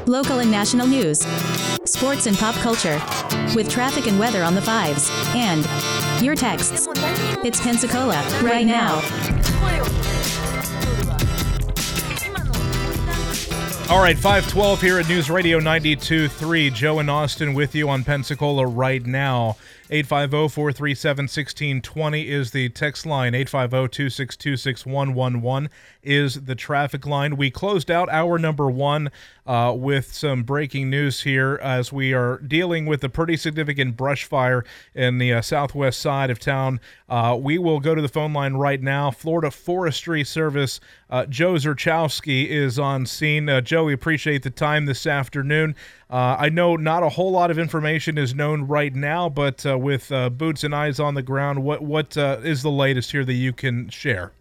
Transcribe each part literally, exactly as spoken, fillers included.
local and national news, sports and pop culture, with traffic and weather on the fives, and your texts. It's Pensacola, right now. All right, five twelve here at News Radio ninety-two point three. Joe and Austin with you on Pensacola right now. eight five zero, four three seven, one six two zero is the text line. eight five zero, two six two, six one one one is the traffic line. We closed out hour number one uh, with some breaking news here as we are dealing with a pretty significant brush fire in the uh, southwest side of town. Uh, we will go to the phone line right now. Florida Forestry Service, uh, Joe Zerchowski is on scene. Uh, Joe, we appreciate the time this afternoon. Uh, I know not a whole lot of information is known right now, but uh, with uh, boots and eyes on the ground, what what uh, is the latest here that you can share?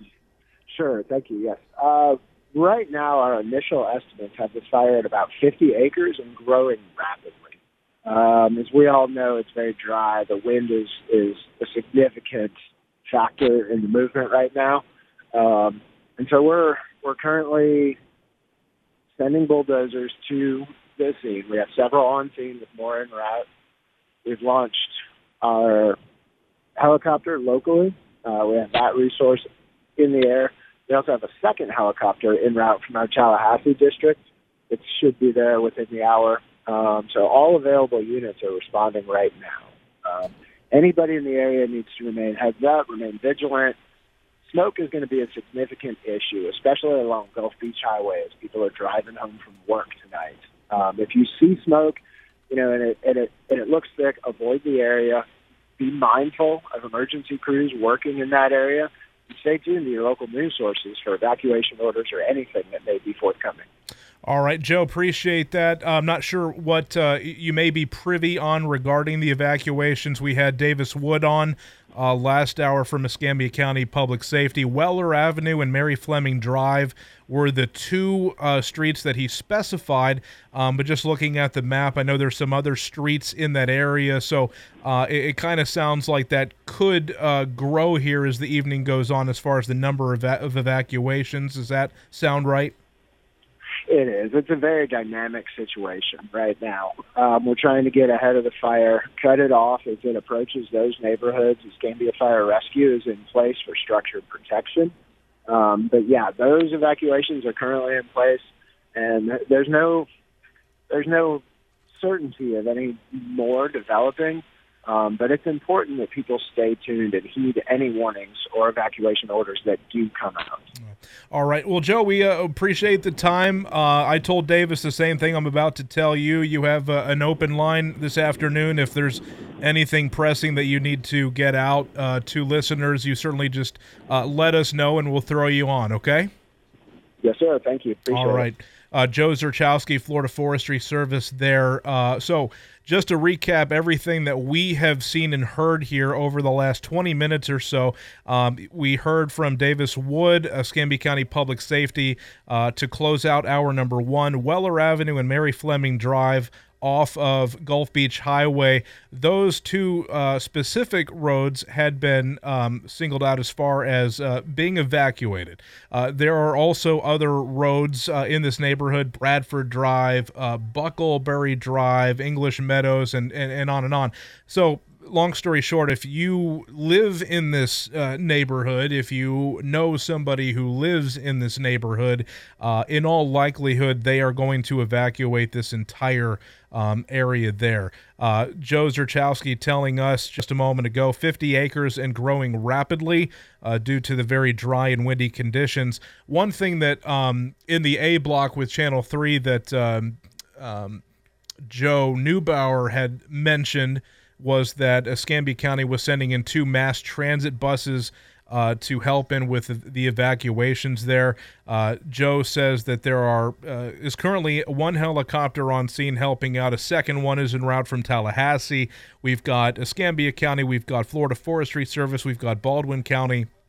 Sure, thank you, yes. Uh, right now, our initial estimates have this fire at about fifty acres and growing rapidly. Um, as we all know, it's very dry. The wind is, is a significant factor in the movement right now. Um, and so we're we're currently sending bulldozers to the scene. We have several on scene with more en route. We've launched our helicopter locally. Uh, we have that resource in the air. We also have a second helicopter en route from our Tallahassee district. It should be there within the hour. Um, so all available units are responding right now. Um, anybody in the area needs to remain heads up, remain vigilant. Smoke is going to be a significant issue, especially along Gulf Beach Highway as people are driving home from work tonight. Um, if you see smoke, you know, and it, and it and it looks thick, avoid the area. Be mindful of emergency crews working in that area. And stay tuned to your local news sources for evacuation orders or anything that may be forthcoming. All right, Joe, appreciate that. I'm not sure what uh, you may be privy on regarding the evacuations. We had Davis Wood on uh, last hour from Escambia County Public Safety. Weller Avenue and Mary Fleming Drive were the two uh, streets that he specified, um, but just looking at the map, I know there's some other streets in that area, so uh, it, it kind of sounds like that could uh, grow here as the evening goes on as far as the number of, of evacuations. Does that sound right? It is. It's a very dynamic situation right now. Um, we're trying to get ahead of the fire, cut it off as it approaches those neighborhoods. Escambia Fire Rescue is in place for structured protection. Um, but yeah, those evacuations are currently in place, and there's no there's no certainty of any more developing. Um, but it's important that people stay tuned and heed any warnings or evacuation orders that do come out. All right. Well, Joe, we uh, appreciate the time. Uh, I told Davis the same thing I'm about to tell you. You have uh, an open line this afternoon. If there's anything pressing that you need to get out uh, to listeners, you certainly just uh, let us know and we'll throw you on, okay? Yes, sir. Thank you. Appreciate All right. it. Uh, Joe Zerchowski, Florida Forestry Service there. Uh, so just to recap everything that we have seen and heard here over the last twenty minutes or so, um, we heard from Davis Wood, Escambia County Public Safety, uh, to close out hour number one, Weller Avenue and Mary Fleming Drive off of Gulf Beach Highway. Those two uh, specific roads had been um, singled out as far as uh, being evacuated. Uh, there are also other roads uh, in this neighborhood, Bradford Drive, uh, Buckleberry Drive, English Meadows, and, and, and on and on. So long story short, if you live in this uh, neighborhood, if you know somebody who lives in this neighborhood, uh, in all likelihood, they are going to evacuate this entire um, area there. Uh, Joe Zerchowski telling us just a moment ago, fifty acres and growing rapidly uh, due to the very dry and windy conditions. One thing that um, in the A block with Channel three that um, um, Joe Neubauer had mentioned was that Escambia County was sending in two mass transit buses uh, to help in with the, the evacuations there. Uh, Joe says that there are uh, is currently one helicopter on scene helping out. A second one is en route from Tallahassee. We've got Escambia County. We've got Florida Forestry Service. We've got Baldwin County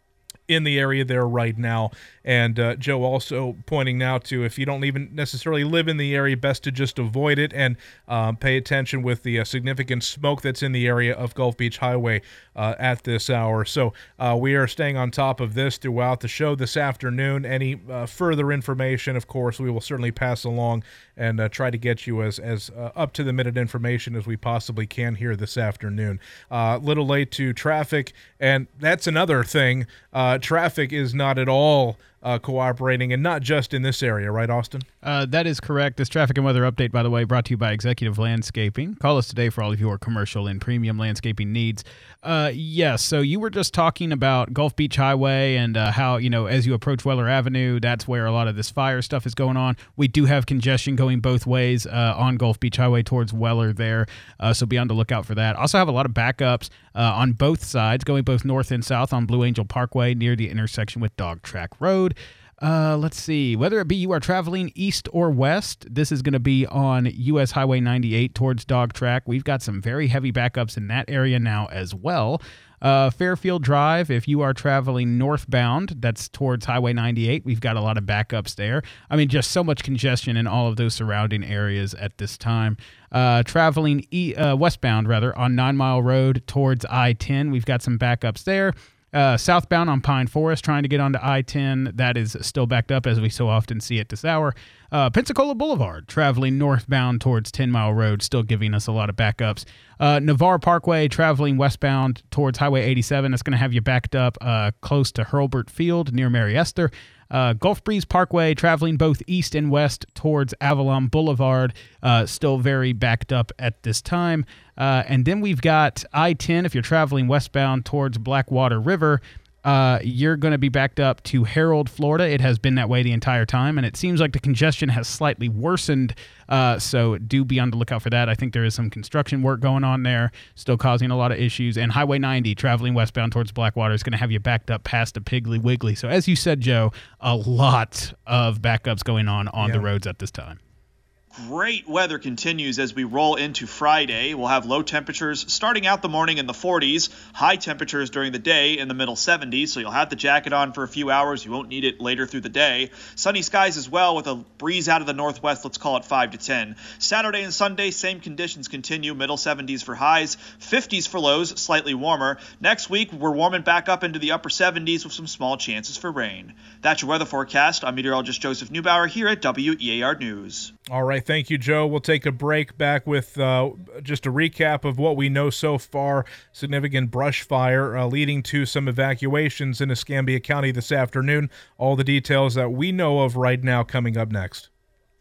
in the area there right now. And uh, Joe also pointing now to, if you don't even necessarily live in the area, best to just avoid it and um, pay attention with the uh, significant smoke that's in the area of Gulf Beach Highway uh, at this hour. So uh, we are staying on top of this throughout the show this afternoon. Any uh, further information, of course, we will certainly pass along and uh, try to get you as, as uh, up-to-the-minute information as we possibly can here this afternoon. A uh, little late to traffic, and that's another thing. Uh, traffic is not at all Uh, cooperating, and not just in this area, right, Austin? Uh, that is correct. This traffic and weather update, by the way, brought to you by Executive Landscaping. Call us today for all of your commercial and premium landscaping needs. Uh, yes, so you were just talking about Gulf Beach Highway and uh, how, you know, as you approach Weller Avenue, that's where a lot of this fire stuff is going on. We do have congestion going both ways uh, on Gulf Beach Highway towards Weller there, uh, so be on the lookout for that. Also have a lot of backups uh, on both sides, going both north and south on Blue Angel Parkway near the intersection with Dog Track Road. Uh, let's see, whether it be you are traveling east or west, this is going to be on U S Highway ninety-eight towards Dog Track. We've got some very heavy backups in that area now as well. Uh, Fairfield Drive, if you are traveling northbound, that's towards Highway ninety-eight. We've got a lot of backups there. I mean, just so much congestion in all of those surrounding areas at this time. Uh, traveling e- uh, westbound, rather, on Nine Mile Road towards I ten, we've got some backups there. Uh, southbound on Pine Forest, trying to get onto I ten, that is still backed up as we so often see at this hour. Uh, Pensacola Boulevard, traveling northbound towards Ten Mile Road, still giving us a lot of backups. Uh, Navarre Parkway, traveling westbound towards Highway eighty-seven, that's going to have you backed up uh, close to Hurlburt Field near Mary Esther. Uh, Gulf Breeze Parkway, traveling both east and west towards Avalon Boulevard, uh, still very backed up at this time. Uh, and then we've got I ten, if you're traveling westbound towards Blackwater River, uh, you're going to be backed up to Harold, Florida. It has been that way the entire time, and it seems like the congestion has slightly worsened, uh, so do be on the lookout for that. I think there is some construction work going on there, still causing a lot of issues. And Highway ninety, traveling westbound towards Blackwater, is going to have you backed up past the Piggly Wiggly. So as you said, Joe, a lot of backups going on on yeah. the roads at this time. Great weather continues as we roll into Friday. We'll have low temperatures starting out the morning in the forties, high temperatures during the day in the middle seventies, so you'll have the jacket on for a few hours. You won't need it later through the day. Sunny skies as well with a breeze out of the northwest, let's call it five to ten. Saturday and Sunday, same conditions continue, middle seventies for highs, fifties for lows, slightly warmer. Next week, we're warming back up into the upper seventies with some small chances for rain. That's your weather forecast. I'm meteorologist Joseph Neubauer here at W E A R News. All right, thank you, Joe. We'll take a break, back with uh, just a recap of what we know so far. Significant brush fire uh, leading to some evacuations in Escambia County this afternoon. All the details that we know of right now coming up next.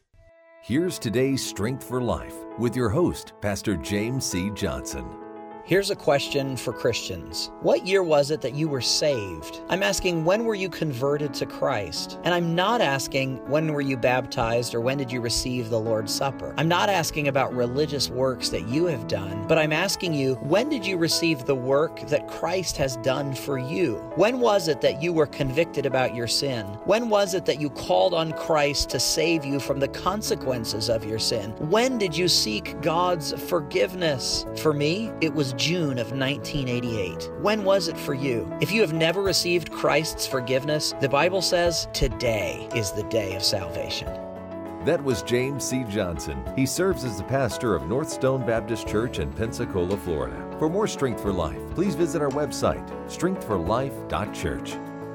Here's today's Strength for Life with your host, Pastor James C. Johnson. Here's a question for Christians. What year was it that you were saved? I'm asking, when were you converted to Christ? And I'm not asking, when were you baptized or when did you receive the Lord's Supper? I'm not asking about religious works that you have done, but I'm asking you, when did you receive the work that Christ has done for you? When was it that you were convicted about your sin? When was it that you called on Christ to save you from the consequences of your sin? When did you seek God's forgiveness? For me, it was June of nineteen eighty-eight. When was it for you? If you have never received Christ's forgiveness, the Bible says today is the day of salvation. That was James C. Johnson. He serves as the pastor of North Stone Baptist Church in Pensacola, Florida. For more Strength for Life, please visit our website, strength for life dot church.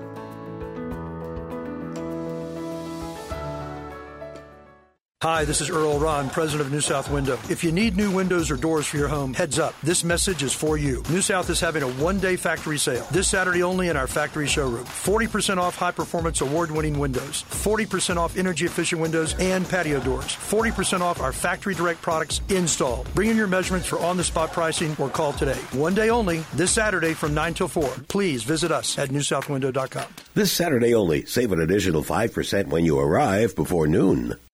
Hi, this is Earl Ron, president of New South Window. If you need new windows or doors for your home, heads up. This message is for you. New South is having a one-day factory sale this Saturday only in our factory showroom. forty percent off high-performance award-winning windows, forty percent off energy-efficient windows and patio doors, forty percent off our factory direct products installed. Bring in your measurements for on-the-spot pricing or call today. One day only, this Saturday from nine till four. Please visit us at new south window dot com. This Saturday only, save an additional five percent when you arrive before noon.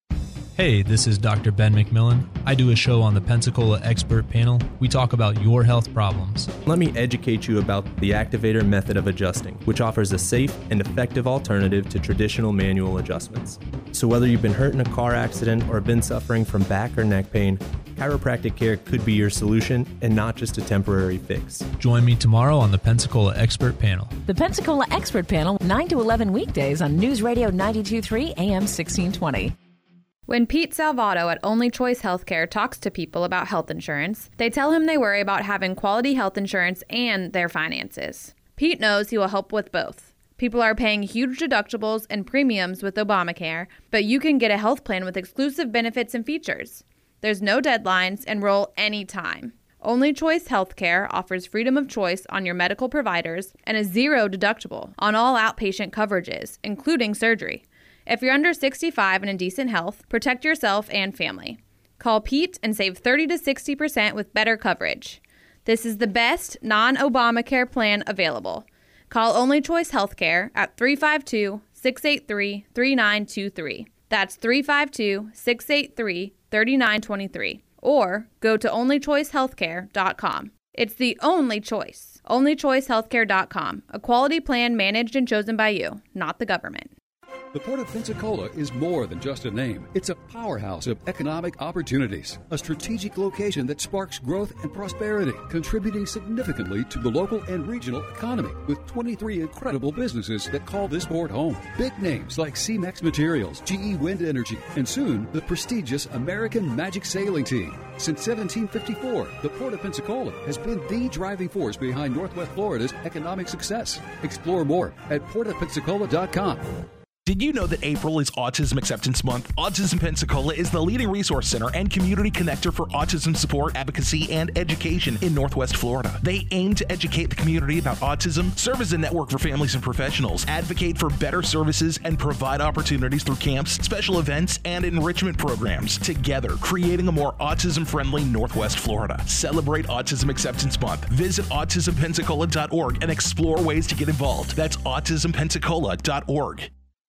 Hey, this is Doctor Ben McMillan. I do a show on the Pensacola Expert Panel. We talk about your health problems. Let me educate you about the Activator method of adjusting, which offers a safe and effective alternative to traditional manual adjustments. So whether you've been hurt in a car accident or have been suffering from back or neck pain, chiropractic care could be your solution and not just a temporary fix. Join me tomorrow on the Pensacola Expert Panel. The Pensacola Expert Panel, nine to eleven weekdays on News Radio ninety-two point three A M sixteen twenty. When Pete Salvato at Only Choice Healthcare talks to people about health insurance, they tell him they worry about having quality health insurance and their finances. Pete knows he will help with both. People are paying huge deductibles and premiums with Obamacare, but you can get a health plan with exclusive benefits and features. There's no deadlines, enroll anytime. Only Choice Healthcare offers freedom of choice on your medical providers and a zero deductible on all outpatient coverages, including surgery. If you're under sixty-five and in decent health, protect yourself and family. Call Pete and save thirty to sixty percent with better coverage. This is the best non-Obamacare plan available. Call Only Choice Healthcare at three five two, six eight three, three nine two three. That's three five two, six eight three, three nine two three. Or go to only choice healthcare dot com. It's the only choice. only choice healthcare dot com. A quality plan managed and chosen by you, not the government. The Port of Pensacola is more than just a name. It's a powerhouse of economic opportunities, a strategic location that sparks growth and prosperity, contributing significantly to the local and regional economy, with twenty-three incredible businesses that call this port home. Big names like C-Mex Materials, G E Wind Energy, and soon the prestigious American Magic Sailing Team. Since seventeen fifty-four, the Port of Pensacola has been the driving force behind Northwest Florida's economic success. Explore more at port of pensacola dot com. Did you know that April is Autism Acceptance Month? Autism Pensacola is the leading resource center and community connector for autism support, advocacy, and education in Northwest Florida. They aim to educate the community about autism, serve as a network for families and professionals, advocate for better services, and provide opportunities through camps, special events, and enrichment programs. Together, creating a more autism-friendly Northwest Florida. Celebrate Autism Acceptance Month. Visit autism pensacola dot org and explore ways to get involved. That's autism pensacola dot org.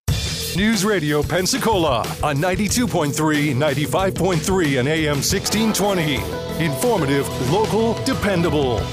News Radio Pensacola on ninety-two point three, ninety-five point three, and A M sixteen twenty. Informative, local, dependable.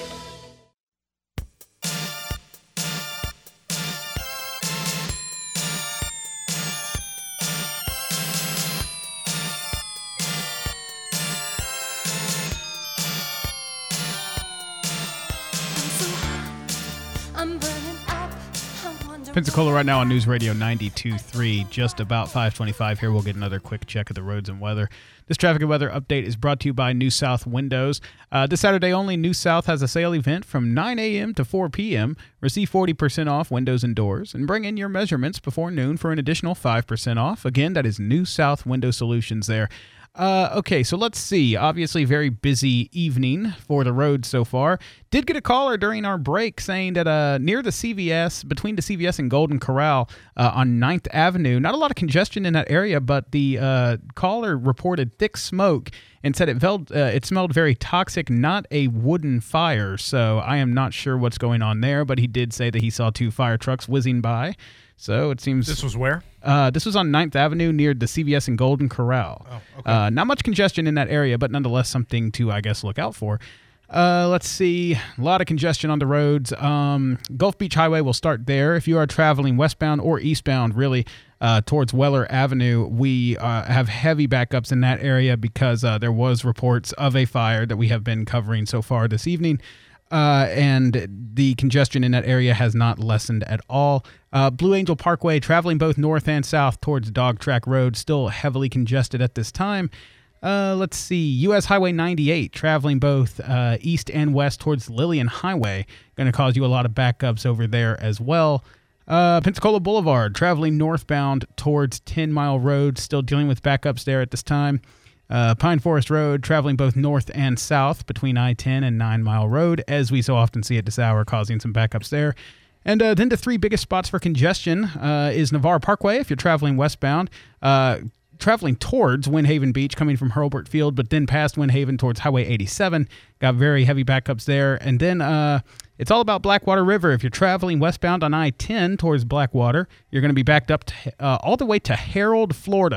Pensacola right now on News Radio ninety-two point three, just about five twenty-five here. We'll get another quick check of the roads and weather. This traffic and weather update is brought to you by New South Windows. Uh, this Saturday only, New South has a sale event from nine a.m. to four p.m. Receive forty percent off windows and doors, and bring in your measurements before noon for an additional five percent off. Again, that is New South Window Solutions there. Uh, okay, so let's see. Obviously, very busy evening for the road so far. Did get a caller during our break saying that uh, near the C V S, between the C V S and Golden Corral uh, on ninth Avenue, not a lot of congestion in that area, but the uh, caller reported thick smoke and said it, felt, uh, it smelled very toxic, not a wooden fire. So I am not sure what's going on there, but he did say that he saw two fire trucks whizzing by. So it seems... This was where? Uh, this was on ninth Avenue near the C V S and Golden Corral. Oh, okay. Uh, not much congestion in that area, but nonetheless something to, I guess, look out for. Uh, let's see. A lot of congestion on the roads. Um, Gulf Beach Highway will start there. If you are traveling westbound or eastbound, really, uh, towards Weller Avenue, we uh, have heavy backups in that area because uh, there was reports of a fire that we have been covering so far this evening. Uh, and the congestion in that area has not lessened at all. Uh, Blue Angel Parkway, traveling both north and south towards Dog Track Road, still heavily congested at this time. Uh, let's see, U S Highway ninety-eight, traveling both uh, east and west towards Lillian Highway, going to cause you a lot of backups over there as well. Uh, Pensacola Boulevard, traveling northbound towards ten Mile Road, still dealing with backups there at this time. Uh, Pine Forest Road, traveling both north and south between I ten and nine Mile Road, as we so often see at this hour, causing some backups there. And uh, then the three biggest spots for congestion uh, is Navarre Parkway, if you're traveling westbound, uh, traveling towards Windhaven Beach, coming from Hurlburt Field, but then past Windhaven towards Highway eighty-seven. Got very heavy backups there. And then uh, it's all about Blackwater River. If you're traveling westbound on I ten towards Blackwater, you're going to be backed up to, uh, all the way to Harold, Florida,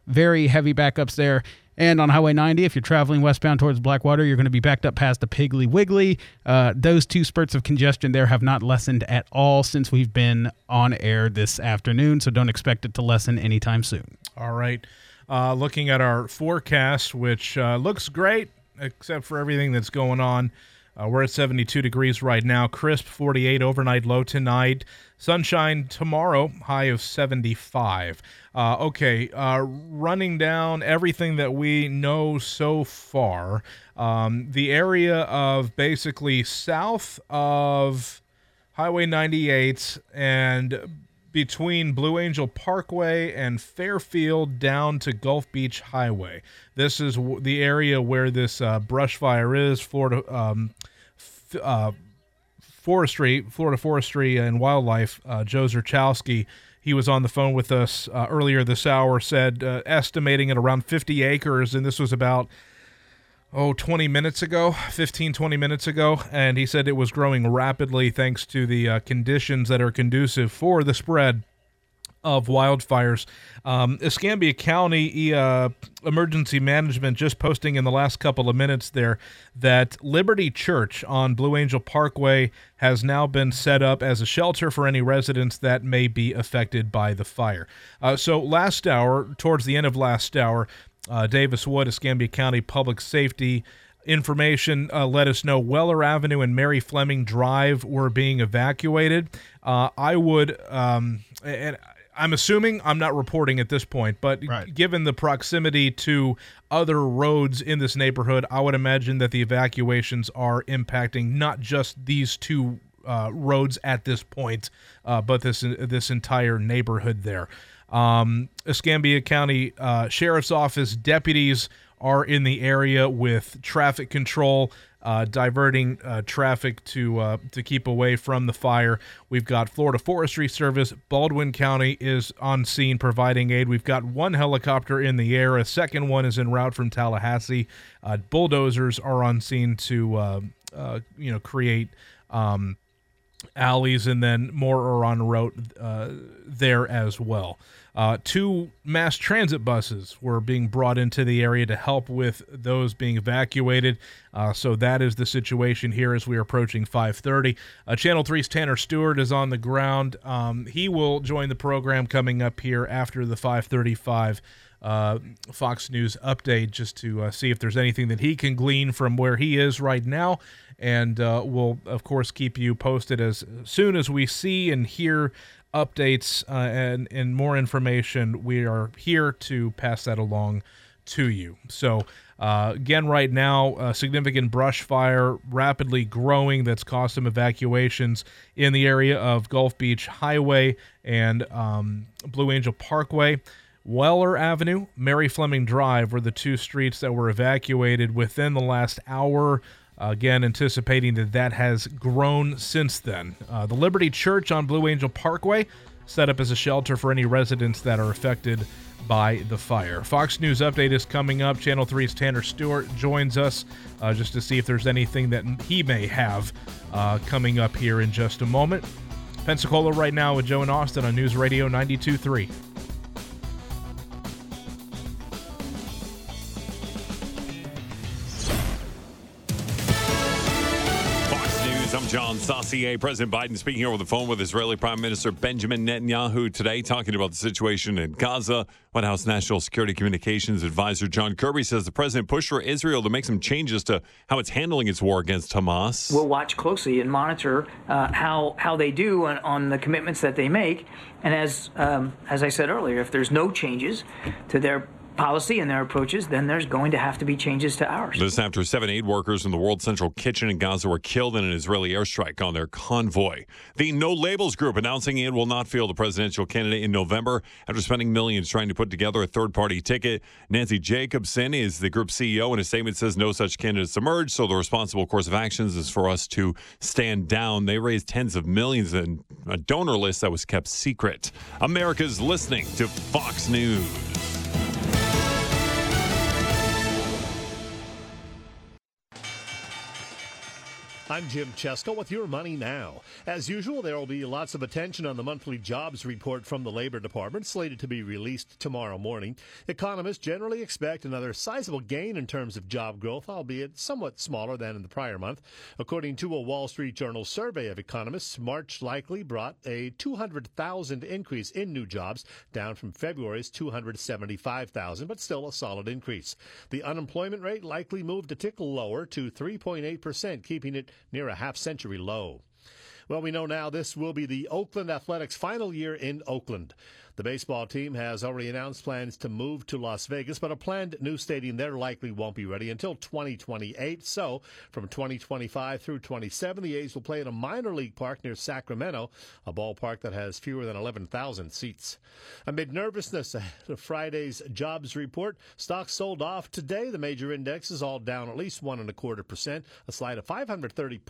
very heavy backups there. And on Highway ninety, if you're traveling westbound towards Blackwater, you're going to be backed up past the Piggly Wiggly. Uh, those two spurts of congestion there have not lessened at all since we've been on air this afternoon, so don't expect it to lessen anytime soon. All right. Uh, looking at our forecast, which uh, looks great, except for everything that's going on. Uh, we're at seventy-two degrees right now. Crisp forty-eight, overnight low tonight. Sunshine tomorrow, high of seventy-five. Uh, okay, uh, running down everything that we know so far. Um, the area of basically south of Highway ninety-eight and between Blue Angel Parkway and Fairfield down to Gulf Beach Highway. This is w- the area where this uh, brush fire is. Florida um, f- uh, Forestry, Florida Forestry and Wildlife, uh, Joe Zerchowski, he was on the phone with us uh, earlier this hour, said uh, estimating at around fifty acres, and this was about oh, twenty minutes ago, fifteen, twenty minutes ago, and he said it was growing rapidly thanks to the uh, conditions that are conducive for the spread of wildfires. Um, Escambia County uh, Emergency Management just posting in the last couple of minutes there that Liberty Church on Blue Angel Parkway has now been set up as a shelter for any residents that may be affected by the fire. Uh, so last hour, towards the end of last hour, Uh, Davis Wood, Escambia County Public Safety information uh, let us know Weller Avenue and Mary Fleming Drive were being evacuated. Uh, I would, um, and I'm assuming, I'm not reporting at this point, but right. given the proximity to other roads in this neighborhood, I would imagine that the evacuations are impacting not just these two uh, roads at this point, uh, but this this entire neighborhood there. Um, Escambia County uh, Sheriff's Office deputies are in the area with traffic control, uh, diverting uh, traffic to uh, to keep away from the fire. We've got Florida Forestry Service. Baldwin County is on scene providing aid. We've got one helicopter in the air. A second one is en route from Tallahassee. Uh, bulldozers are on scene to uh, uh, you know create um, alleys, and then more are on route uh, there as well. Uh, two mass transit buses were being brought into the area to help with those being evacuated. Uh, so that is the situation here as we are approaching five thirty. Uh, Channel three's Tanner Stewart is on the ground. Um, he will join the program coming up here after the five thirty-five uh, Fox News update, just to uh, see if there's anything that he can glean from where he is right now. And uh, we'll, of course, keep you posted as soon as we see and hear updates uh, and, and more information. We are here to pass that along to you. So, uh, again, right now, a significant brush fire rapidly growing that's caused some evacuations in the area of Gulf Beach Highway and um, Blue Angel Parkway. Weller Avenue, Mary Fleming Drive were the two streets that were evacuated within the last hour. Again, anticipating that that has grown since then. Uh, the Liberty Church on Blue Angel Parkway set up as a shelter for any residents that are affected by the fire. Fox News Update is coming up. Channel three's Tanner Stewart joins us uh, just to see if there's anything that he may have uh, coming up here in just a moment. Pensacola right now with Joe and Austin on News Radio ninety-two point three. I'm John Saucier. President Biden speaking over the phone with Israeli Prime Minister Benjamin Netanyahu today, talking about the situation in Gaza. White House National Security Communications Advisor John Kirby says the president pushed for Israel to make some changes to how it's handling its war against Hamas. We'll watch closely and monitor uh, how how they do on, on the commitments that they make. And as um, as I said earlier, if there's no changes to their policy and their approaches, then there's going to have to be changes to ours. This after seven aid workers from the World Central Kitchen in Gaza were killed in an Israeli airstrike on their convoy. The No Labels Group announcing it will not field a presidential candidate in November after spending millions trying to put together a third-party ticket. Nancy Jacobson is the group's C E O, and a statement says no such candidates emerged, so the responsible course of actions is for us to stand down. They raised tens of millions in a donor list that was kept secret. America's listening to Fox News. I'm Jim Chesko with your Money Now. As usual, there will be lots of attention on the monthly jobs report from the Labor Department, slated to be released tomorrow morning. Economists generally expect another sizable gain in terms of job growth, albeit somewhat smaller than in the prior month. According to a Wall Street Journal survey of economists, March likely brought a two hundred thousand increase in new jobs, down from February's two hundred seventy-five thousand, but still a solid increase. The unemployment rate likely moved a tick lower to three point eight percent, keeping it near a half-century low. Well, we know now this will be the Oakland Athletics' final year in Oakland. The baseball team has already announced plans to move to Las Vegas, but a planned new stadium there likely won't be ready until twenty twenty-eight. So, from twenty twenty-five through twenty-seven, the A's will play in a minor league park near Sacramento, a ballpark that has fewer than eleven thousand seats. Amid nervousness ahead of Friday's jobs report, stocks sold off today. The major indexes all down at least one and a quarter percent, a slide of five hundred thirty.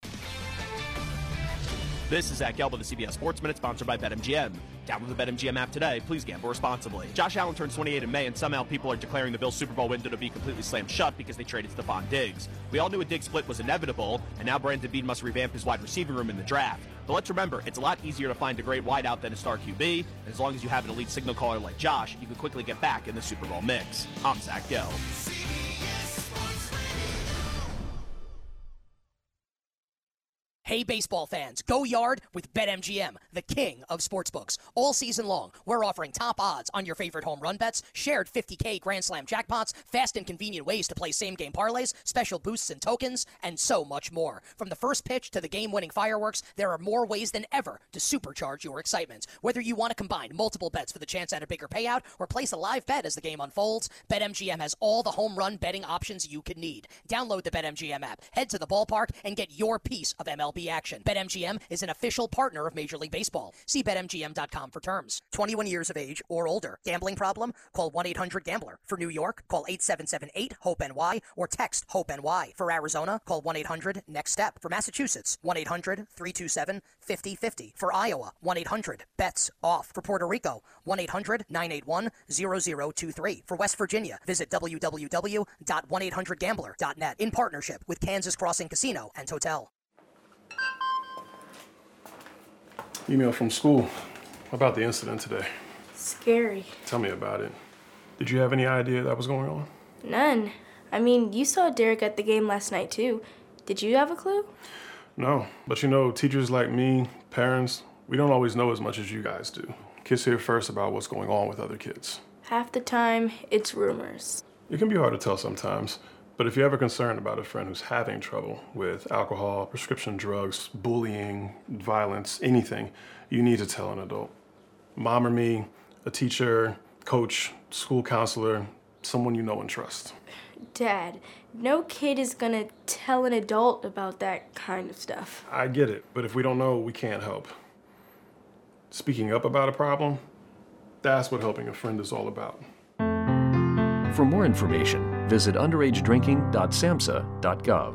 This is Zach Gelb with the C B S Sports Minute, sponsored by BetMGM. Download the BetMGM app today. Please gamble responsibly. Josh Allen turns twenty-eight in May, and somehow people are declaring the Bills' Super Bowl window to be completely slammed shut because they traded Stephon Diggs. We all knew a Diggs split was inevitable, and now Brandon Beane must revamp his wide receiving room in the draft. But let's remember, it's a lot easier to find a great wideout than a star Q B, and as long as you have an elite signal caller like Josh, you can quickly get back in the Super Bowl mix. I'm Zach Gelb. Hey, baseball fans, go yard with BetMGM, the king of sportsbooks. All season long, we're offering top odds on your favorite home run bets, shared fifty K Grand Slam jackpots, fast and convenient ways to play same-game parlays, special boosts and tokens, and so much more. From the first pitch to the game-winning fireworks, there are more ways than ever to supercharge your excitement. Whether you want to combine multiple bets for the chance at a bigger payout or place a live bet as the game unfolds, BetMGM has all the home run betting options you could need. Download the BetMGM app, head to the ballpark, and get your piece of M L B action. BetMGM is an official partner of Major League Baseball. See Bet M G M dot com for terms. twenty-one years of age or older. Gambling problem? Call one eight hundred gambler. For New York, call eight seven seven eight hope N Y or text HOPE-NY. For Arizona, call one eight hundred next step. For Massachusetts, one eight hundred three two seven five zero five zero. For Iowa, one eight hundred bets off. For Puerto Rico, one eight hundred nine eight one zero zero two three. For West Virginia, visit w w w dot one eight hundred gambler dot net in partnership with Kansas Crossing Casino and Hotel. Email from school about the incident today. Scary. Tell me about it. Did you have any idea that was going on? None. I mean, you saw Derek at the game last night, too. Did you have a clue? No, but you know, teachers like me, parents, we don't always know as much as you guys do. Kids hear first about what's going on with other kids. Half the time, it's rumors. It can be hard to tell sometimes, but if you're ever concerned about a friend who's having trouble with alcohol, prescription drugs, bullying, violence, anything, you need to tell an adult. Mom or me, a teacher, coach, school counselor, someone you know and trust. Dad, no kid is gonna tell an adult about that kind of stuff. I get it, but if we don't know, we can't help. Speaking up about a problem, that's what helping a friend is all about. For more information, visit underage drinking dot samhsa dot gov.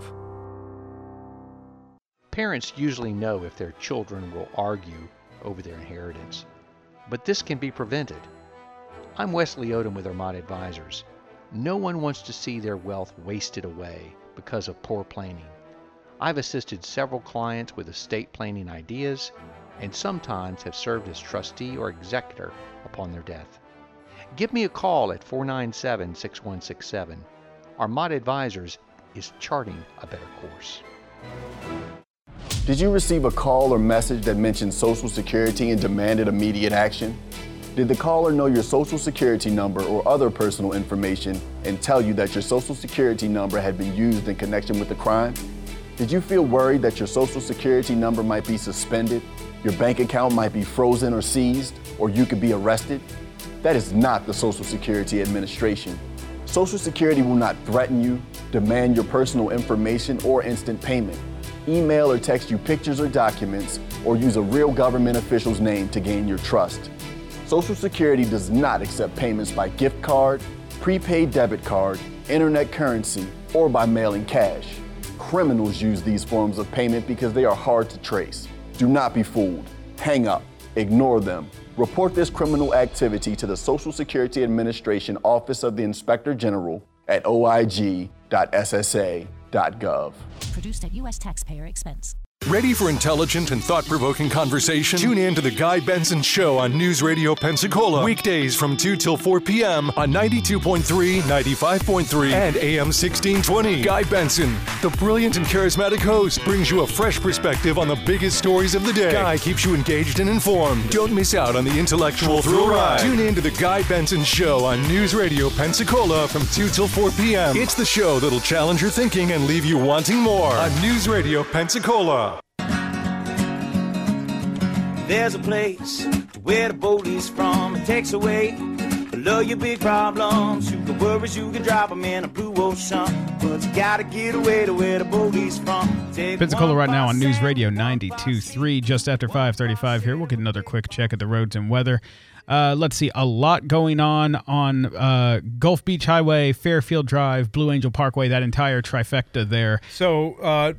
Parents usually know if their children will argue over their inheritance, but this can be prevented. I'm Wesley Odom with Armada Advisors. No one wants to see their wealth wasted away because of poor planning. I've assisted several clients with estate planning ideas and sometimes have served as trustee or executor upon their death. Give me a call at four nine seven, six one six seven. Armada Advisors is charting a better course. Did you receive a call or message that mentioned Social Security and demanded immediate action? Did the caller know your Social Security number or other personal information and tell you that your Social Security number had been used in connection with the crime? Did you feel worried that your Social Security number might be suspended, your bank account might be frozen or seized, or you could be arrested? That is not the Social Security Administration. Social Security will not threaten you, demand your personal information, or instant payment, email or text you pictures or documents, or use a real government official's name to gain your trust. Social Security does not accept payments by gift card, prepaid debit card, internet currency, or by mailing cash. Criminals use these forms of payment because they are hard to trace. Do not be fooled. Hang up. Ignore them. Report this criminal activity to the Social Security Administration Office of the Inspector General at o i g dot s s a dot gov. Produced at U S taxpayer expense. Ready for intelligent and thought-provoking conversation? Tune in to The Guy Benson Show on News Radio Pensacola. Weekdays from two till four p.m. on ninety-two point three, ninety-five point three, and A M sixteen twenty. Guy Benson, the brilliant and charismatic host, brings you a fresh perspective on the biggest stories of the day. Guy keeps you engaged and informed. Don't miss out on the intellectual thrill ride. Tune in to The Guy Benson Show on News Radio Pensacola from two till four p.m. It's the show that'll challenge your thinking and leave you wanting more on News Radio Pensacola. There's a place where the boat is from. It takes away all your big problems. You can worries, you can drop them in a blue ocean. But you gotta get away to where the boat is from. Take Pensacola right now on News Radio ninety-two point three, just after five thirty-five here. We'll get another quick check at the roads and weather. Uh, let's see, a lot going on on uh, Gulf Beach Highway, Fairfield Drive, Blue Angel Parkway, that entire trifecta there. So, uh,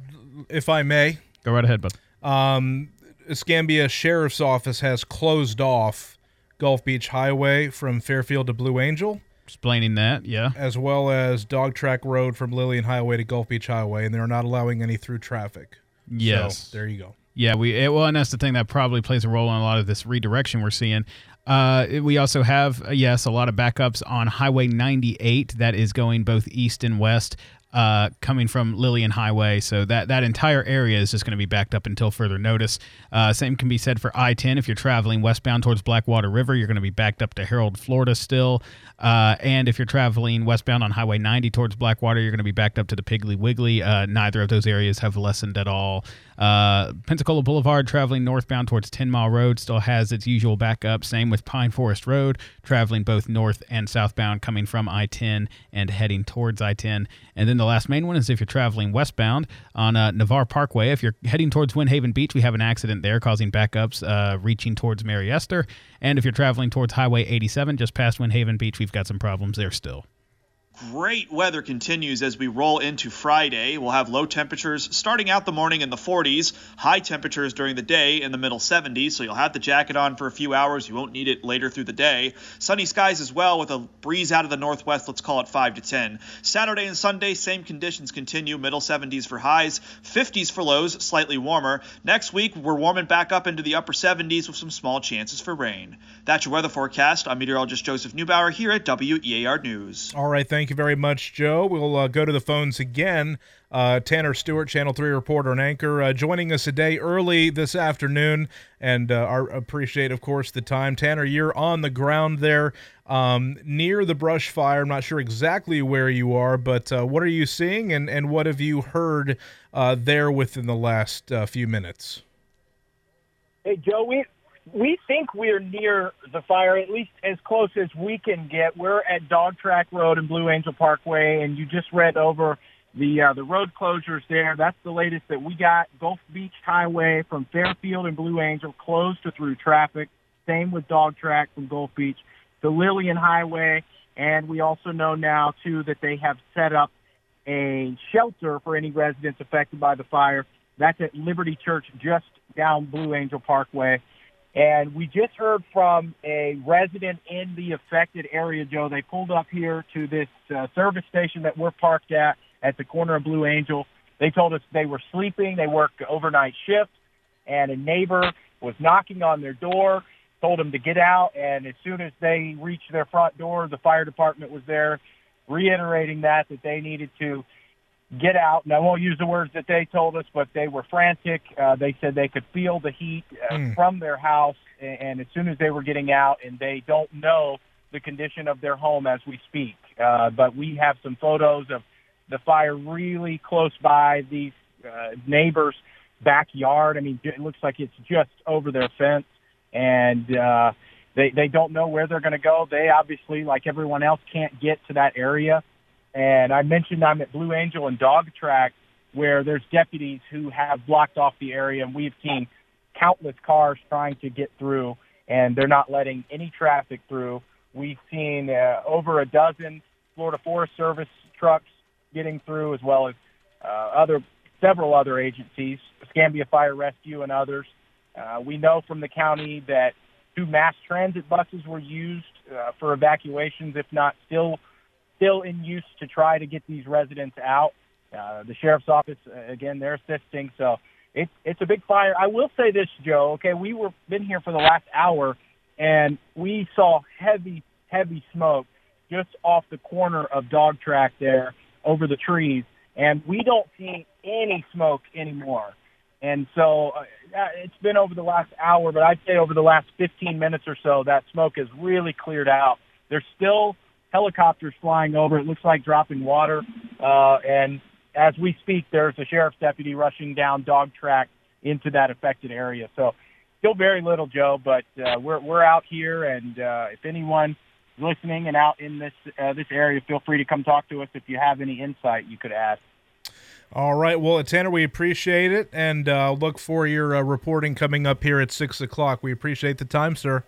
if I may. Go right ahead, bud. Um... Escambia Sheriff's Office has closed off Gulf Beach Highway from Fairfield to Blue Angel. Explaining that, yeah. As well as Dog Track Road from Lillian Highway to Gulf Beach Highway, and they're not allowing any through traffic. Yes. So, there you go. Yeah, we it, well, and that's the thing that probably plays a role in a lot of this redirection we're seeing. Uh, we also have, uh, yes, a lot of backups on Highway ninety-eight that is going both east and west. Uh, coming from Lillian Highway, so that, that entire area is just going to be backed up until further notice. Uh, same can be said for I ten. If you're traveling westbound towards Blackwater River, you're going to be backed up to Harold, Florida still. Uh, and if you're traveling westbound on Highway ninety towards Blackwater, you're going to be backed up to the Piggly Wiggly. Uh, neither of those areas have lessened at all. Uh, Pensacola Boulevard traveling northbound towards ten Mile Road still has its usual backup. Same with Pine Forest Road, traveling both north and southbound coming from I ten and heading towards I ten. And then the last main one is if you're traveling westbound on uh, Navarre Parkway. If you're heading towards Windhaven Beach, we have an accident there causing backups uh, reaching towards Mary Esther. And if you're traveling towards Highway eighty-seven, just past Windhaven Beach, we've got some problems there still. Great weather continues as we roll into Friday. We'll have low temperatures starting out the morning in the forties, high temperatures during the day in the middle seventies, so you'll have the jacket on for a few hours. You won't need it later through the day. Sunny skies as well with a breeze out of the northwest, let's call it five to ten. Saturday and Sunday, same conditions continue, middle seventies for highs, fifties for lows, slightly warmer. Next week, we're warming back up into the upper seventies with some small chances for rain. That's your weather forecast. I'm meteorologist Joseph Neubauer here at W E A R News. All right, thank you very much, Joe. We'll uh, go to the phones again. Uh, Tanner Stewart, Channel three reporter and anchor, uh, joining us a day early this afternoon, and uh, our, appreciate, of course, the time. Tanner, you're on the ground there um, near the brush fire. I'm not sure exactly where you are, but uh, what are you seeing, and, and what have you heard uh, there within the last uh, few minutes? Hey, Joe, we, we think we're near the fire, at least as close as we can get. We're at Dog Track Road and Blue Angel Parkway, and you just read over the uh, the road closures there. That's the latest that we got. Gulf Beach Highway from Fairfield and Blue Angel closed to through traffic. Same with Dog Track from Gulf Beach to Lillian Highway. And we also know now, too, that they have set up a shelter for any residents affected by the fire. That's at Liberty Church just down Blue Angel Parkway. And we just heard from a resident in the affected area, Joe. They pulled up here to this uh, service station that we're parked at, at the corner of Blue Angel. They told us they were sleeping. They work overnight shift, and a neighbor was knocking on their door, told them to get out, and as soon as they reached their front door, the fire department was there reiterating that, that they needed to get out. And I won't use the words that they told us, but they were frantic. Uh, they said they could feel the heat uh, mm. from their house, and, and as soon as they were getting out, and they don't know the condition of their home as we speak. Uh, but we have some photos of the fire really close by these uh, neighbors' backyard. I mean, it looks like it's just over their fence, and uh, they, they don't know where they're going to go. They obviously, like everyone else, can't get to that area. And I mentioned I'm at Blue Angel and Dog Track, where there's deputies who have blocked off the area, and we've seen countless cars trying to get through, and they're not letting any traffic through. We've seen uh, over a dozen Florida Forest Service trucks getting through, as well as uh, other several other agencies, Escambia Fire Rescue and others. Uh, we know from the county that two mass transit buses were used uh, for evacuations, if not still still in use to try to get these residents out. Uh, the sheriff's office, uh, again, they're assisting. So it's it's a big fire. I will say this, Joe. Okay, we were been here for the last hour, and we saw heavy, heavy smoke just off the corner of Dog Track there over the trees, and we don't see any smoke anymore. And so uh, it's been over the last hour, but I'd say over the last fifteen minutes or so, that smoke has really cleared out. There's still helicopters flying over. It looks like dropping water. Uh, and as we speak, there's a sheriff's deputy rushing down Dog Track into that affected area. So still very little, Joe, but uh, we're we're out here, and uh, if anyone listening and out in this uh, this area, feel free to come talk to us if you have any insight you could add. All right. Well, Tanner, we appreciate it, and uh, look for your uh, reporting coming up here at six o'clock. We appreciate the time, sir.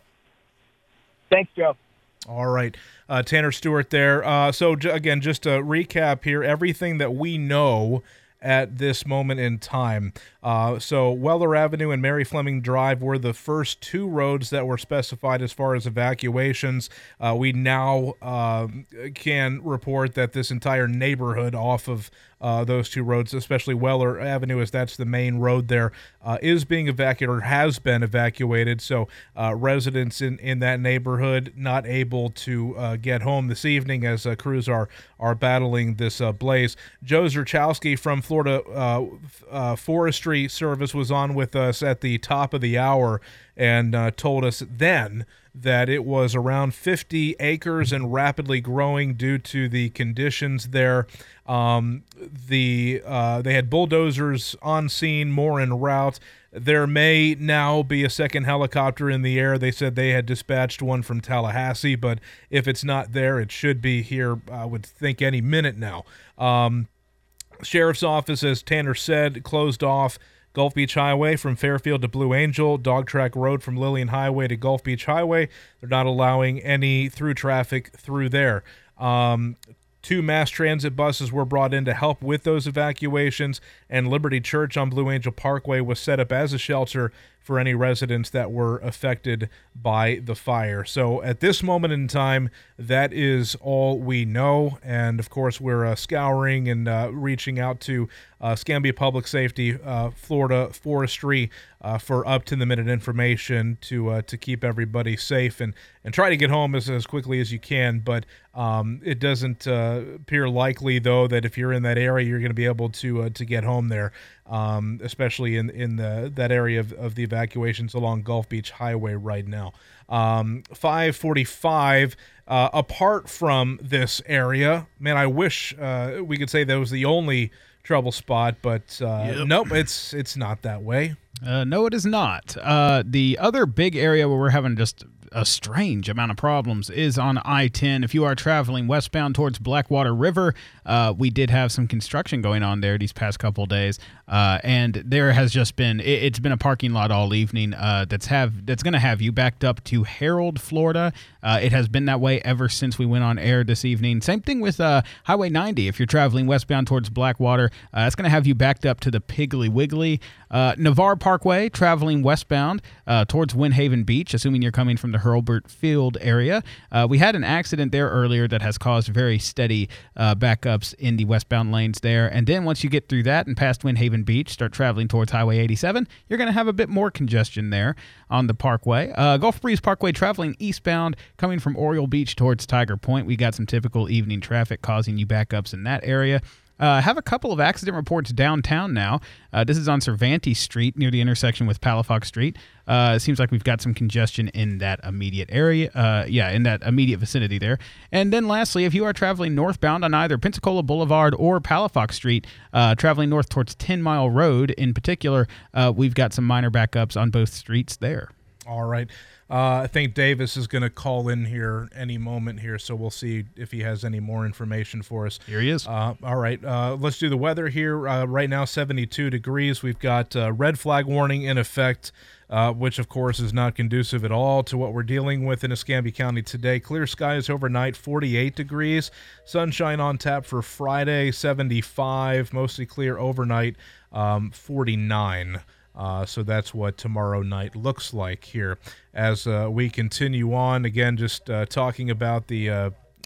Thanks, Joe. All right. Uh, Tanner Stewart there. Uh, so, j- again, just to recap here, everything that we know at this moment in time. Uh, so Weller Avenue and Mary Fleming Drive were the first two roads that were specified as far as evacuations. Uh, we now uh, can report that this entire neighborhood off of uh, those two roads, especially Weller Avenue, as that's the main road there, uh, is being evacuated or has been evacuated. So uh, residents in, in that neighborhood not able to uh, get home this evening as uh, crews are, are battling this uh, blaze. Joe Zerchowski from Florida uh, uh, Forestry Service was on with us at the top of the hour and uh, told us then that it was around fifty acres and rapidly growing due to the conditions there. Um, the uh, they had bulldozers on scene, more en route. There may now be a second helicopter in the air. They said they had dispatched one from Tallahassee, but if it's not there, it should be here, I would think, any minute now. Um, Sheriff's office, as Tanner said, closed off Gulf Beach Highway from Fairfield to Blue Angel, Dog Track Road from Lillian Highway to Gulf Beach Highway. They're not allowing any through traffic through there. Um, two mass transit buses were brought in to help with those evacuations, and Liberty Church on Blue Angel Parkway was set up as a shelter for any residents that were affected by the fire. So at this moment in time, that is all we know. And of course, we're uh, scouring and uh, reaching out to uh, Scambia Public Safety, uh, Florida Forestry uh, for up-to-the-minute information to uh, to keep everybody safe and, and try to get home as, as quickly as you can. But um, it doesn't uh, appear likely, though, that if you're in that area, you're going to be able to uh, to get home there. Um, especially in in the that area of, of the evacuations along Gulf Beach Highway right now. Um, five forty-five, uh, apart from this area, man, I wish uh, we could say that was the only trouble spot, but uh, Yep. nope, it's it's not that way. Uh, no, it is not. Uh, the other big area where we're having just a strange amount of problems is on I ten. If you are traveling westbound towards Blackwater River, uh, we did have some construction going on there these past couple days, uh, and there has just been it, it's been a parking lot all evening uh, that's have that's going to have you backed up to Harold, Florida. Uh, it has been that way ever since we went on air this evening. Same thing with uh, Highway ninety. If you're traveling westbound towards Blackwater, uh, that's going to have you backed up to the Piggly Wiggly. Uh, Navarre Parkway, traveling westbound uh, towards Windhaven Beach, assuming you're coming from the Hurlburt Field area. Uh, we had an accident there earlier that has caused very steady uh, backups in the westbound lanes there. And then once you get through that and past Windhaven Beach, start traveling towards Highway eighty-seven, you're going to have a bit more congestion there on the parkway. Uh, Gulf Breeze Parkway, traveling eastbound, coming from Oriole Beach towards Tiger Point. We got some typical evening traffic causing you backups in that area. Uh, have a couple of accident reports downtown now. Uh, this is on Cervantes Street near the intersection with Palafox Street. Uh, it seems like we've got some congestion in that immediate area. Uh, yeah, in that immediate vicinity there. And then lastly, if you are traveling northbound on either Pensacola Boulevard or Palafox Street, uh, traveling north towards ten Mile Road in particular, uh, we've got some minor backups on both streets there. All right. Uh, I think Davis is going to call in here any moment here, so we'll see if he has any more information for us. Here he is. Uh, all right. Uh, let's do the weather here. Uh, right now, seventy-two degrees. We've got uh, red flag warning in effect, uh, which, of course, is not conducive at all to what we're dealing with in Escambia County today. Clear skies overnight, forty-eight degrees. Sunshine on tap for Friday, seventy-five. Mostly clear overnight, um, forty-nine. Uh, so that's what tomorrow night looks like here as uh, we continue on. Again, just uh, talking about the uh,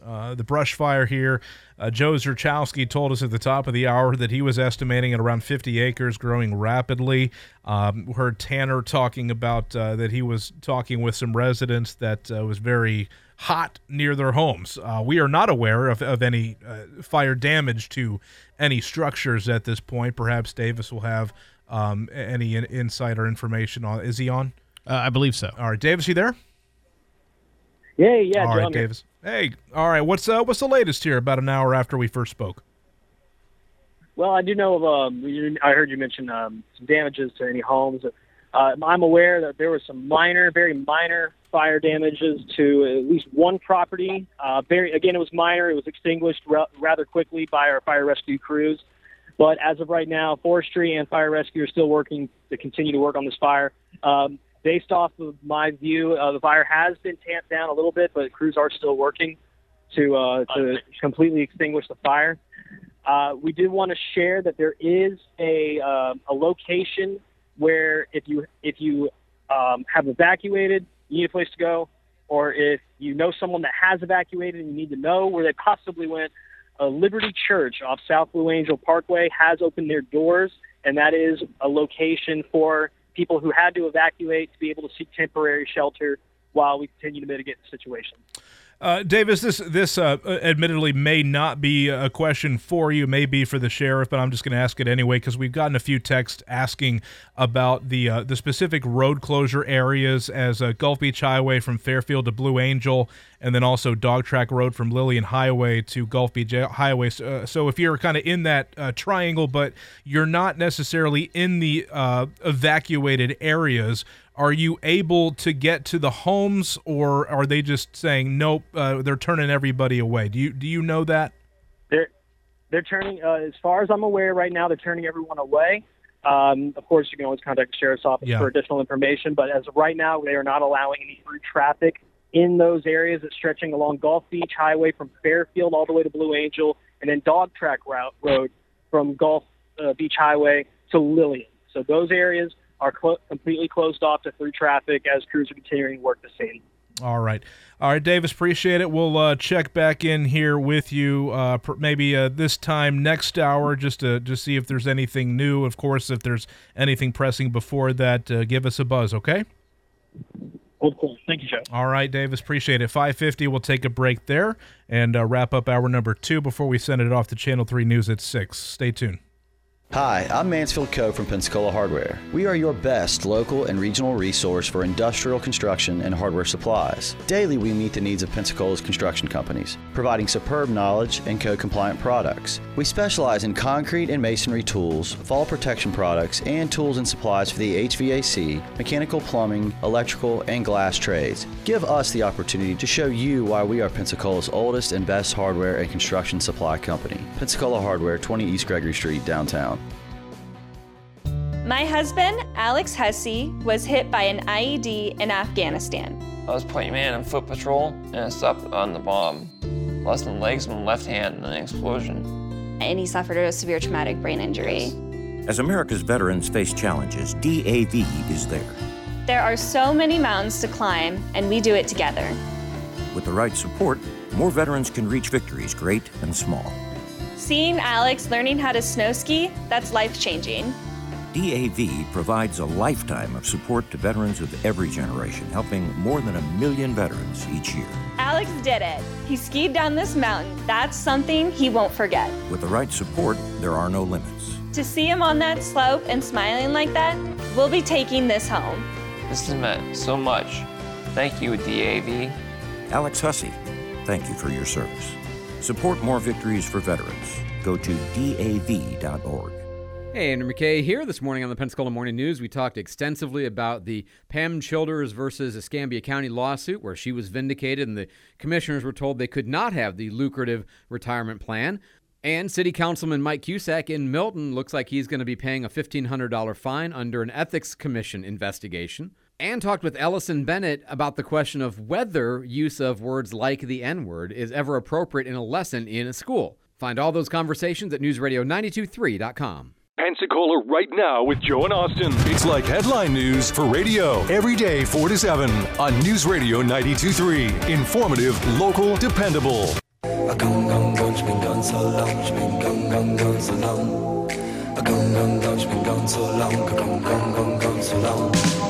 uh, the brush fire here. Uh, Joe Zerchowski told us at the top of the hour that he was estimating at around fifty acres, growing rapidly. Um, heard Tanner talking about uh, that he was talking with some residents that uh, was very hot near their homes. Uh, we are not aware of, of any uh, fire damage to any structures at this point. Perhaps Davis will have um, any in- insight or information on. Is he on? Uh, I believe so. All right, Davis, you there? Yeah, yeah. All right, Davis. Hey, all right. What's uh, what's the latest here? About an hour after we first spoke. Well, I do know of. Um, you, I heard you mention um, some damages to any homes. Uh, I'm aware that there was some minor, very minor fire damages to at least one property. Uh, very again, it was minor. It was extinguished ra- rather quickly by our fire rescue crews. But as of right now, forestry and fire rescue are still working to continue to work on this fire. Um, Based off of my view, uh, the fire has been tamped down a little bit, but crews are still working to uh, to completely extinguish the fire. Uh, we did want to share that there is a uh, a location where if you if you um, have evacuated, you need a place to go, or if you know someone that has evacuated and you need to know where they possibly went, uh, Liberty Church off South Blue Angel Parkway has opened their doors, and that is a location for people who had to evacuate to be able to seek temporary shelter while we continue to mitigate the situation. Uh, Davis, this this uh, admittedly may not be a question for you, may be for the sheriff, but I'm just going to ask it anyway because we've gotten a few texts asking about the uh, the specific road closure areas as uh, Gulf Beach Highway from Fairfield to Blue Angel, and then also Dog Track Road from Lillian Highway to Gulf Beach Highway. Uh, so if you're kind of in that uh, triangle, but you're not necessarily in the uh, evacuated areas, are you able to get to the homes, or are they just saying nope? Uh, they're turning everybody away. Do you do you know that? They're they're turning, uh, as far as I'm aware, right now they're turning everyone away. Um, of course, you can always contact the sheriff's office Yeah. for additional information, but as of right now, they are not allowing any through traffic in those areas that's stretching along Gulf Beach Highway from Fairfield all the way to Blue Angel, and then Dog Track Route Road from Gulf uh, Beach Highway to Lillian. So those areas are clo- completely closed off to through traffic as crews are continuing to work the scene. All right. All right, Davis, appreciate it. We'll uh, check back in here with you uh, pr- maybe uh, this time next hour just to just see if there's anything new. Of course, if there's anything pressing before that, uh, give us a buzz, okay? Cool, cool. Thank you, Joe. All right, Davis, appreciate it. five fifty, we'll take a break there and uh, wrap up hour number two before we send it off to Channel three News at six. Stay tuned. Hi, I'm Mansfield Coe from Pensacola Hardware. We are your best local and regional resource for industrial construction and hardware supplies. Daily, we meet the needs of Pensacola's construction companies, providing superb knowledge and code-compliant products. We specialize in concrete and masonry tools, fall protection products, and tools and supplies for the H V A C, mechanical, plumbing, electrical, and glass trades. Give us the opportunity to show you why we are Pensacola's oldest and best hardware and construction supply company. Pensacola Hardware, twenty East Gregory Street, downtown. My husband, Alex Hussey, was hit by an I E D in Afghanistan. I was playing man on foot patrol and I stepped on the bomb. Lost my legs and my left hand in an explosion. And he suffered a severe traumatic brain injury. As America's veterans face challenges, D A V is there. There are so many mountains to climb, and we do it together. With the right support, more veterans can reach victories, great and small. Seeing Alex learning how to snow ski, that's life-changing. D A V provides a lifetime of support to veterans of every generation, helping more than a million veterans each year. Alex did it. He skied down this mountain. That's something he won't forget. With the right support, there are no limits. To see him on that slope and smiling like that, we'll be taking this home. This has meant so much. Thank you, D A V. Alex Hussey, thank you for your service. Support more victories for veterans. Go to D A V dot org. Hey, Andrew McKay here. This morning on the Pensacola Morning News, we talked extensively about the Pam Childers versus Escambia County lawsuit where she was vindicated and the commissioners were told they could not have the lucrative retirement plan. And City Councilman Mike Cusack in Milton looks like he's going to be paying a fifteen hundred dollars fine under an Ethics Commission investigation. And talked with Ellison Bennett about the question of whether use of words like the N-word is ever appropriate in a lesson in a school. Find all those conversations at news radio nine two three dot com. Pensacola right now with Joe and Austin. It's like headline news for radio. Every day, four to seven on News Radio ninety-two point three. Informative, local, dependable. A gone, gone, gone, she's been gone so long, she's been gone, gone, gone so long. A gone, gone, gone, she's been gone so long, a gone, gone, gone, gone so long.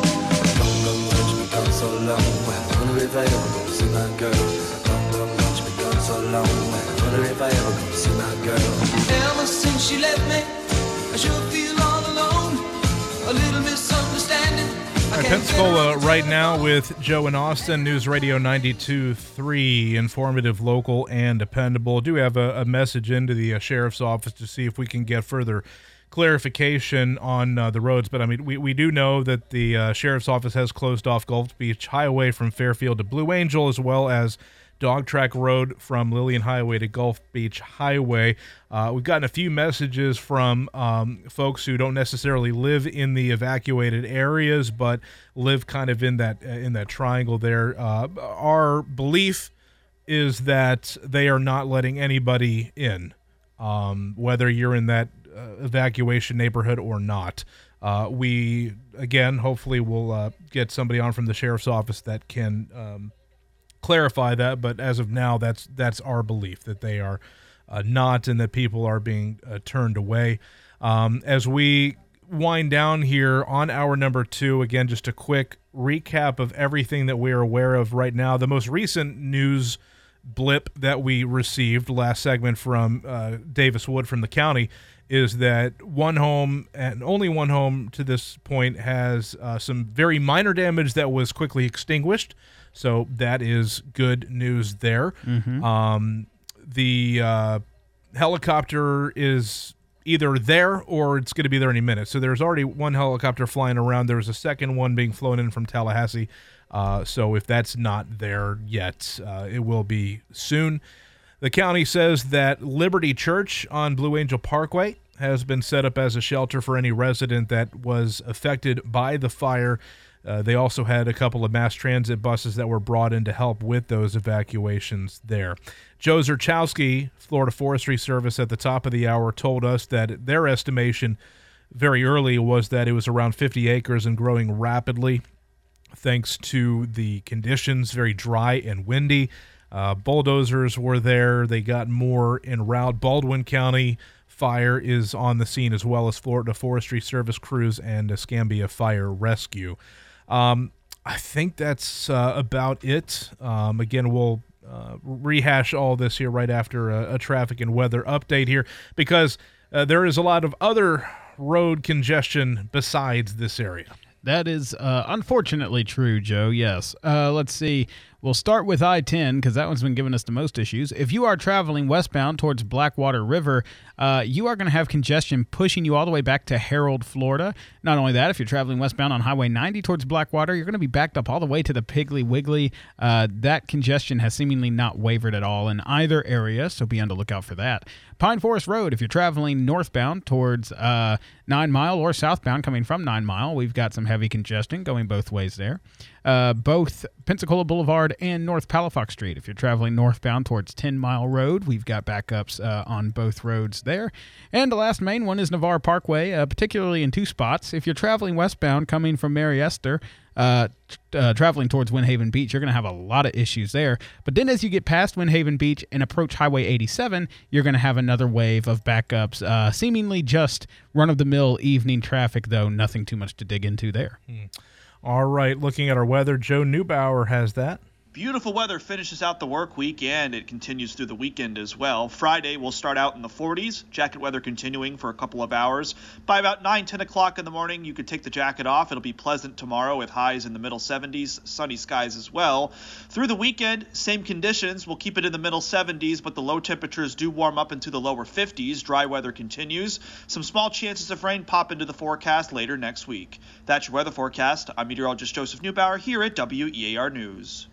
A gone, gone, gone, she's been gone so long. Well, I wonder if I ever go see my girl. A gone, gone, gone, she's been gone so long. Well, I wonder if I ever go see my girl. Ever since she left me, I sure feel all alone. A little misunderstanding. All right, Pensacola right now with Joe and Austin, News Radio ninety-two point three, informative, local, and dependable. Do have a, a message into the uh, sheriff's office to see if we can get further clarification on uh, the roads. But, I mean, we, we do know that the uh, sheriff's office has closed off Gulf Beach Highway from Fairfield to Blue Angel, as well as Dog Track Road from Lillian Highway to Gulf Beach Highway. Uh, we've gotten a few messages from um, folks who don't necessarily live in the evacuated areas, but live kind of in that uh, in that triangle there. Uh, our belief is that they are not letting anybody in, um, whether you're in that uh, evacuation neighborhood or not. Uh, we, again, hopefully will uh, get somebody on from the sheriff's office that can um, clarify that, but as of now, that's that's our belief, that they are uh, not, and that people are being uh, turned away. Um, as we wind down here on hour number two, again, just a quick recap of everything that we are aware of right now. The most recent news blip that we received last segment from uh, Davis Wood from the county is that one home, and only one home to this point, has uh, some very minor damage that was quickly extinguished. So that is good news there. Mm-hmm. Um, the uh, helicopter is either there or it's going to be there any minute. So there's already one helicopter flying around. There's a second one being flown in from Tallahassee. Uh, so if that's not there yet, uh, it will be soon. The county says that Liberty Church on Blue Angel Parkway has been set up as a shelter for any resident that was affected by the fire. Uh, they also had a couple of mass transit buses that were brought in to help with those evacuations there. Joe Zerchowski, Florida Forestry Service, at the top of the hour told us that their estimation very early was that it was around fifty acres and growing rapidly thanks to the conditions, very dry and windy. Uh, bulldozers were there. They got more en route. Baldwin County Fire is on the scene, as well as Florida Forestry Service crews and Escambia Fire Rescue. Um, I think that's uh, about it. Um, again, we'll uh, rehash all this here right after a, a traffic and weather update here, because uh, there is a lot of other road congestion besides this area. That is uh, unfortunately true, Joe. Yes. Uh, let's see. We'll start with I ten because that one's been giving us the most issues. If you are traveling westbound towards Blackwater River, uh, you are going to have congestion pushing you all the way back to Harold, Florida. Not only that, if you're traveling westbound on Highway ninety towards Blackwater, you're going to be backed up all the way to the Piggly Wiggly. Uh, that congestion has seemingly not wavered at all in either area, so be on the lookout for that. Pine Forest Road, if you're traveling northbound towards uh, Nine Mile or southbound coming from Nine Mile, we've got some heavy congestion going both ways there. Uh, both Pensacola Boulevard and North Palafox Street. If you're traveling northbound towards Ten Mile Road, we've got backups uh, on both roads there. And the last main one is Navarre Parkway, uh, particularly in two spots. If you're traveling westbound coming from Mary Esther, uh, uh, traveling towards Windhaven Beach, you're going to have a lot of issues there. But then as you get past Windhaven Beach and approach Highway eighty-seven, you're going to have another wave of backups, uh, seemingly just run-of-the-mill evening traffic, though nothing too much to dig into there. Hmm. All right, looking at our weather, Joe Neubauer has that. Beautiful weather finishes out the work week, and it continues through the weekend as well. Friday will start out in the forties, jacket weather continuing for a couple of hours. By about nine, ten o'clock in the morning, you could take the jacket off. It'll be pleasant tomorrow with highs in the middle seventies, sunny skies as well. Through the weekend, same conditions. We'll keep it in the middle seventies, but the low temperatures do warm up into the lower fifties. Dry weather continues. Some small chances of rain pop into the forecast later next week. That's your weather forecast. I'm meteorologist Joseph Neubauer here at W E A R News.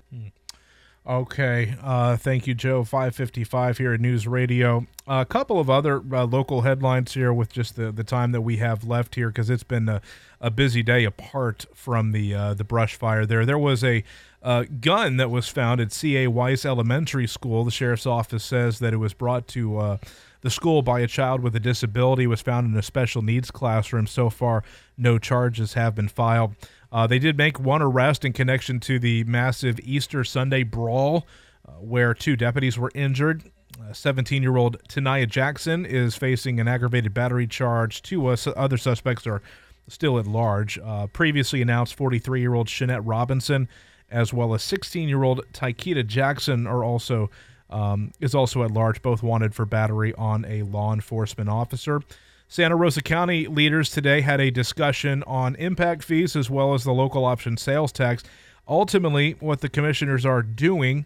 Okay, uh, thank you, Joe. five fifty-five here at News Radio. A couple of other uh, local headlines here with just the, the time that we have left here, because it's been a, a busy day apart from the uh, the brush fire there. There was a uh, gun that was found at C A. Weiss Elementary School. The sheriff's office says that it was brought to uh, the school by a child with a disability. It was found in a special needs classroom. So far, no charges have been filed. Uh, they did make one arrest in connection to the massive Easter Sunday brawl uh, where two deputies were injured. seventeen-year-old Tania Jackson is facing an aggravated battery charge. Two uh, other suspects are still at large. Uh, previously announced forty-three-year-old Shanette Robinson, as well as sixteen-year-old Taikita Jackson, are also um, is also at large, both wanted for battery on a law enforcement officer. Santa Rosa County leaders today had a discussion on impact fees as well as the local option sales tax. Ultimately, what the commissioners are doing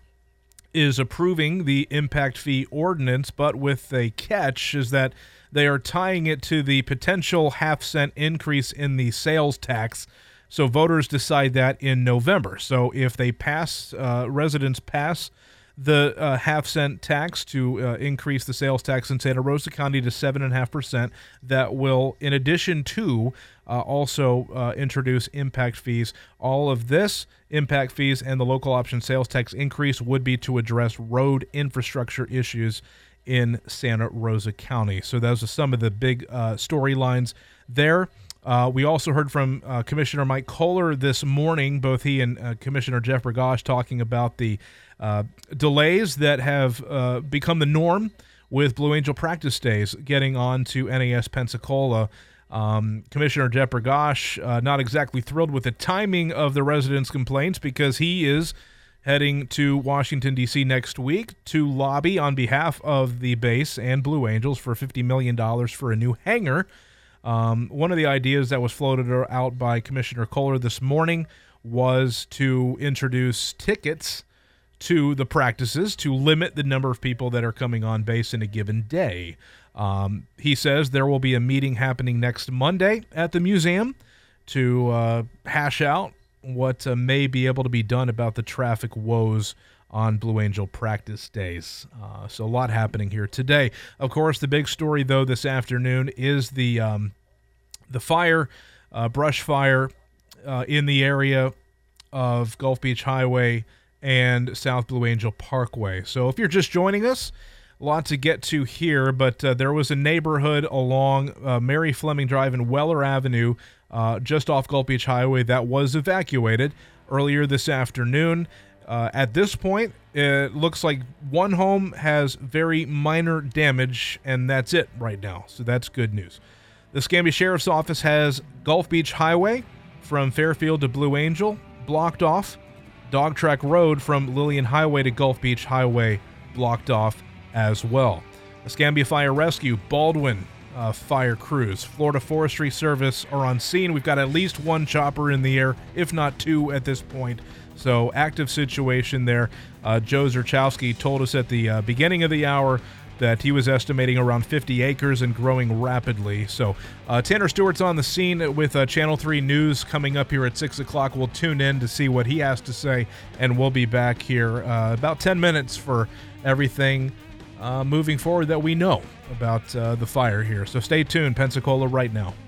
is approving the impact fee ordinance, but with a catch is that they are tying it to the potential half cent increase in the sales tax. So voters decide that in November. So if they pass, uh, residents pass the uh, half cent tax to uh, increase the sales tax in Santa Rosa County to seven point five percent, that will, in addition to, uh, also uh, introduce impact fees. All of this, impact fees and the local option sales tax increase, would be to address road infrastructure issues in Santa Rosa County. So those are some of the big uh, storylines there. Uh, we also heard from uh, Commissioner Mike Kohler this morning, both he and uh, Commissioner Jeff Bergosh, talking about the uh, delays that have uh, become the norm with Blue Angel practice days getting on to N A S Pensacola. Um, Commissioner Jeff Bergosh uh, not exactly thrilled with the timing of the residents' complaints, because he is heading to Washington, D C next week to lobby on behalf of the base and Blue Angels for fifty million dollars for a new hangar. Um, one of the ideas that was floated out by Commissioner Kohler this morning was to introduce tickets to the practices to limit the number of people that are coming on base in a given day. Um, he says there will be a meeting happening next Monday at the museum to uh, hash out what uh, may be able to be done about the traffic woes on Blue Angel practice days. Uh, so a lot happening here today. Of course, the big story, though, this afternoon is the um, the fire, uh, brush fire uh, in the area of Gulf Beach Highway and South Blue Angel Parkway. So if you're just joining us, a lot to get to here, but uh, there was a neighborhood along uh, Mary Fleming Drive and Weller Avenue uh, just off Gulf Beach Highway that was evacuated earlier this afternoon. Uh, at this point, it looks like one home has very minor damage, and that's it right now. So that's good news. The Escambia Sheriff's Office has Gulf Beach Highway from Fairfield to Blue Angel blocked off. Dog Track Road from Lillian Highway to Gulf Beach Highway blocked off as well. Escambia Fire Rescue, Baldwin uh, Fire Crews, Florida Forestry Service are on scene. We've got at least one chopper in the air, if not two at this point. So active situation there. Uh, Joe Zerchowski told us at the uh, beginning of the hour that he was estimating around fifty acres and growing rapidly. So uh, Tanner Stewart's on the scene with uh, Channel three News coming up here at six o'clock. We'll tune in to see what he has to say, and we'll be back here uh, about ten minutes for everything uh, moving forward that we know about uh, the fire here. So stay tuned. Pensacola right now.